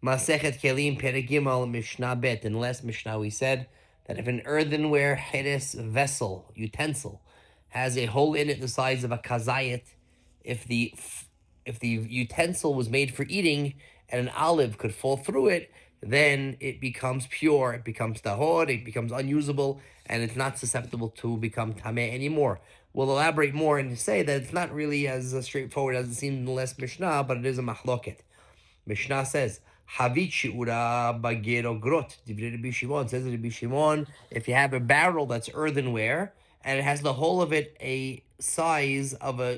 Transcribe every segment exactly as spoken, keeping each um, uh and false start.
Masechet Kelim Perigimel Mishnah Bet. In the last Mishnah we said that if an earthenware heres vessel, utensil, has a hole in it the size of a kazayit, if the if the utensil was made for eating and an olive could fall through it, then it becomes pure, it becomes tahor, it becomes unusable, and it's not susceptible to become tameh anymore. We'll elaborate more and say that it's not really as straightforward as it seemed in the last Mishnah, but it is a mahloket. Mishnah says, Havit shi'ura bagero grot. Divrei Rabbi Shimon says Rabbi Shimon, if you have a barrel that's earthenware and it has the whole of it a size of a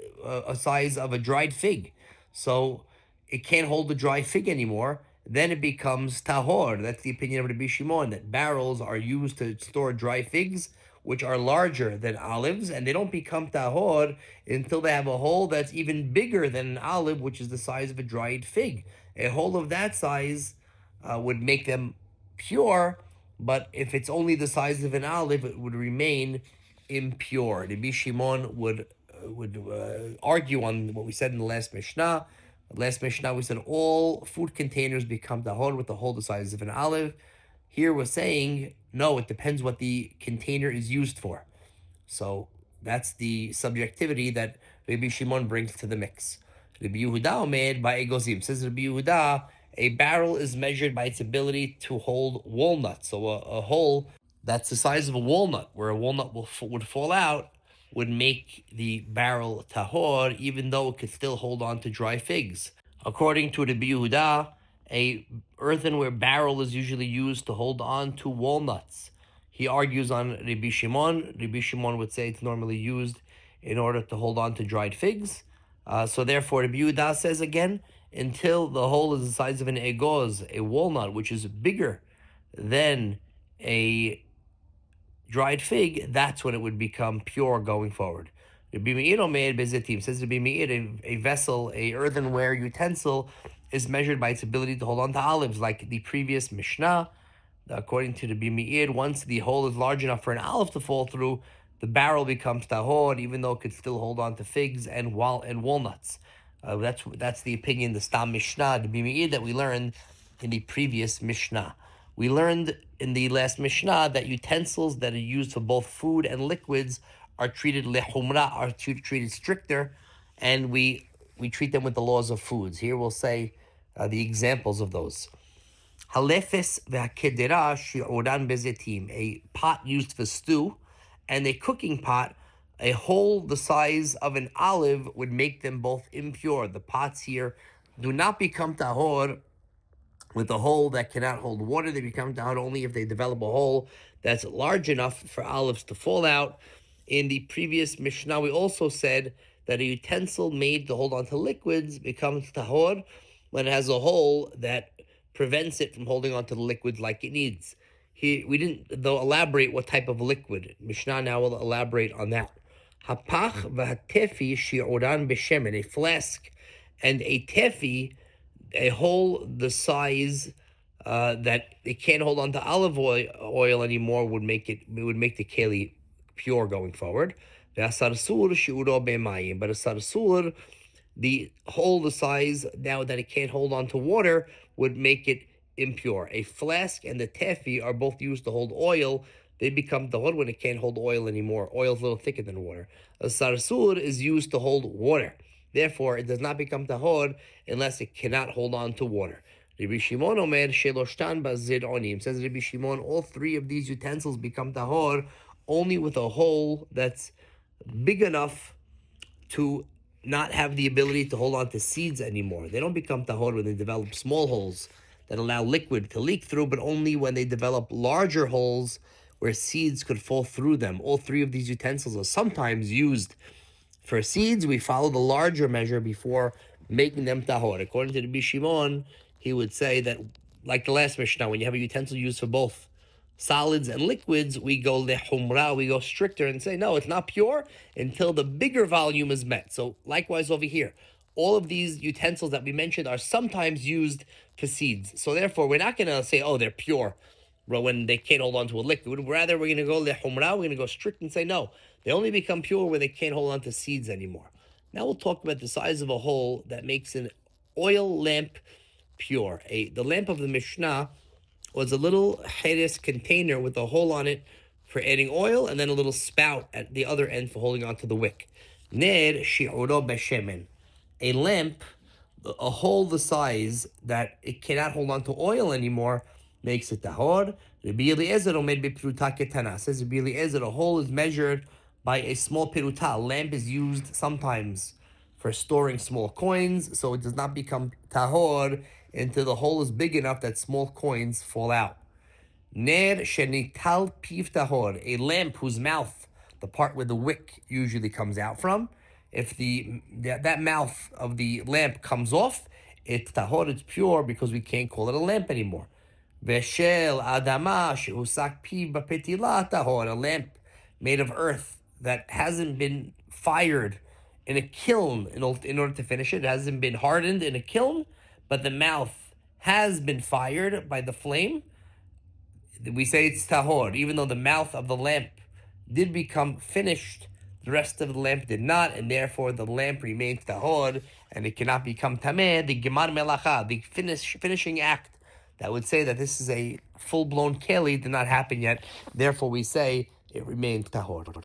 a size of a dried fig, so it can't hold the dry fig anymore, then it becomes tahor. That's the opinion of Rabbi Shimon, that barrels are used to store dry figs, which are larger than olives, and they don't become tahor until they have a hole that's even bigger than an olive, which is the size of a dried fig. A hole of that size uh, would make them pure, but if it's only the size of an olive, it would remain impure. Rabbi Shimon would uh, would uh, argue on what we said in the last Mishnah. Last Mishnah we said all food containers become tahor with the hole the size of an olive. Here we're saying, no, it depends what the container is used for. So that's the subjectivity that Rabbi Shimon brings to the mix. Rabbi Yehuda made by Egozim. Says Rabbi Yehuda, a barrel is measured by its ability to hold walnuts. So a, a hole that's the size of a walnut, where a walnut will, would fall out, would make the barrel tahor, even though it could still hold on to dry figs. According to Rabbi Yehuda, a earthenware barrel is usually used to hold on to walnuts. He argues on Rabbi Shimon. Rabbi Shimon would say it's normally used in order to hold on to dried figs. Uh, so therefore, Rabbi Yehuda says again, until the hole is the size of an egoz, a walnut, which is bigger than a dried fig, that's when it would become pure going forward. Rabbi Meir Omer Bezetim says Rabbi Meir, a, a vessel, a earthenware utensil, is measured by its ability to hold on to olives, like the previous Mishnah. According to Rabbi Meir, once the hole is large enough for an olive to fall through, the barrel becomes tahor, even though it could still hold on to figs and wal and walnuts. Uh, that's that's the opinion, the Stam Mishnah, Rabbi Meir, that we learned in the previous Mishnah. We learned in the last Mishnah that utensils that are used for both food and liquids are treated lehumra, are treated stricter, and we we treat them with the laws of foods. Here we'll say uh, the examples of those. Halefes v'hakedera shi'oran bezetim, a pot used for stew, and a cooking pot, a hole the size of an olive would make them both impure. The pots here do not become tahor with a hole that cannot hold water. They become tahor only if they develop a hole that's large enough for olives to fall out. In the previous Mishnah, we also said that a utensil made to hold on to liquids becomes tahor when it has a hole that prevents it from holding on to the liquids like it needs. He, we didn't, though, elaborate what type of liquid. Mishnah now will elaborate on that. Hapach v'hatefi shi'oran b'shemen, a flask and a tefi, a hole the size uh, that it can't hold on to olive oil, oil anymore, would make it, it would make the keli pure going forward. V'asarsur shi'uro b'mayim, but a sarsur, the hole the size now that it can't hold on to water, would make it impure. A flask and the tefi are both used to hold oil. They become tahor when it can't hold oil anymore. Oil is a little thicker than water. A sarsur is used to hold water. Therefore, it does not become tahor unless it cannot hold on to water. Rabbi Shimon Omer sheloshtan bazir onim, says Rabbi Shimon, all three of these utensils become tahor only with a hole that's big enough to not have the ability to hold on to seeds anymore. They don't become tahor when they develop small holes that allow liquid to leak through, but only when they develop larger holes where seeds could fall through them. All three of these utensils are sometimes used for seeds. We follow the larger measure before making them tahor. According to Rabbi Shimon, he would say that, like the last Mishnah, when you have a utensil used for both solids and liquids, we go lehumra, we go stricter and say, no, it's not pure until the bigger volume is met. So likewise over here, all of these utensils that we mentioned are sometimes used for seeds. So therefore, we're not going to say, oh, they're pure when they can't hold on to a liquid. Rather, we're going to go lehumra, we're going to go strict and say, no, they only become pure when they can't hold on to seeds anymore. Now we'll talk about the size of a hole that makes an oil lamp pure. A The lamp of the Mishnah was a little cheres container with a hole on it for adding oil, and then a little spout at the other end for holding onto the wick. Ner shi'uro beshemen. A lamp, a hole the size that it cannot hold on to oil anymore, makes it tahor. Rabbi Eliezer omed bepruta ketana. Says Rabbi Eliezer, a hole is measured by a small peruta. A lamp is used sometimes for storing small coins, so it does not become tahor until the hole is big enough that small coins fall out. Ner shenital piv tahor. A lamp whose mouth, the part where the wick usually comes out from, if the that, that mouth of the lamp comes off, it's tahor, it's pure, because we can't call it a lamp anymore. Veshel adama shehusak piv bapetila tahor. A lamp made of earth that hasn't been fired in a kiln in order to finish it. It hasn't been hardened in a kiln, but the mouth has been fired by the flame. We say it's tahor, even though the mouth of the lamp did become finished, the rest of the lamp did not, and therefore the lamp remains tahor, and it cannot become tameh. The gemar melacha, the finish, finishing act that would say that this is a full-blown keli, did not happen yet. Therefore we say it remains tahor.